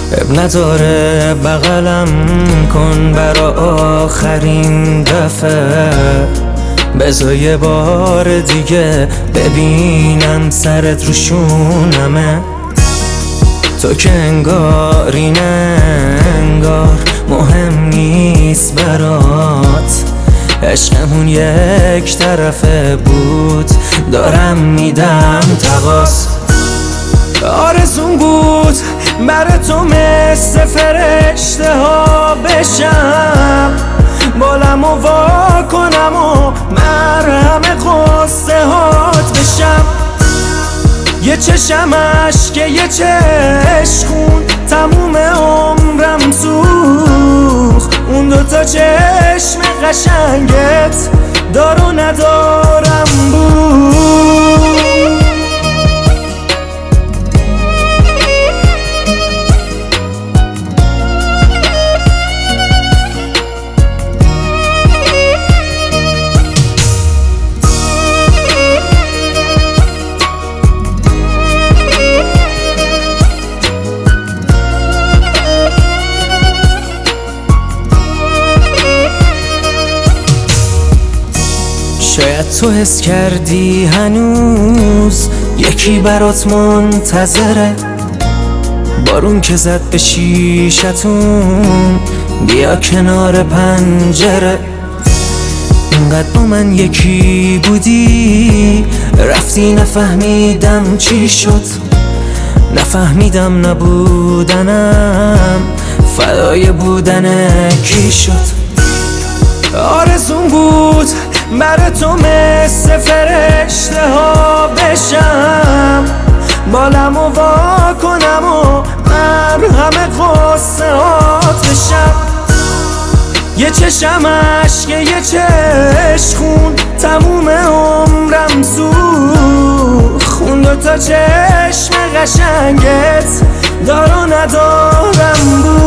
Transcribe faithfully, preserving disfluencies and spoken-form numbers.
اب نداره بغلم کن برا آخرین دفعه، بذار یه بار دیگه ببینم سرت رو شونمه. تو که انگاری نه انگار مهم نیست برات، عشقمون یک طرفه بود دارم میدم تقاس. آرزون بود برای تو مثل فرشته ها بشم، بالم و وا کنم و مرهم قصه هات بشم. یه چشم اشکه یه چشم خون تموم عمرم سوخت، اون دوتا چشم قشنگت دار و ندارم بود. شاید تو حس کردی هنوز یکی برات منتظره، بارون که زد به شیشتون بیا کنار پنجره. اینقدر با من یکی بودی رفتی نفهمیدم چی شد، نفهمیدم نبودنم فدای بودن کی شد. آرزون بود برای تو مثل فرشته ها بشم، بالم و وا کنم و مرهم قصه هات بشم. یه چشم اشکه یه چشم خون تموم عمرم سوخت، خون دوتا چشم قشنگت دار و ندارم بود.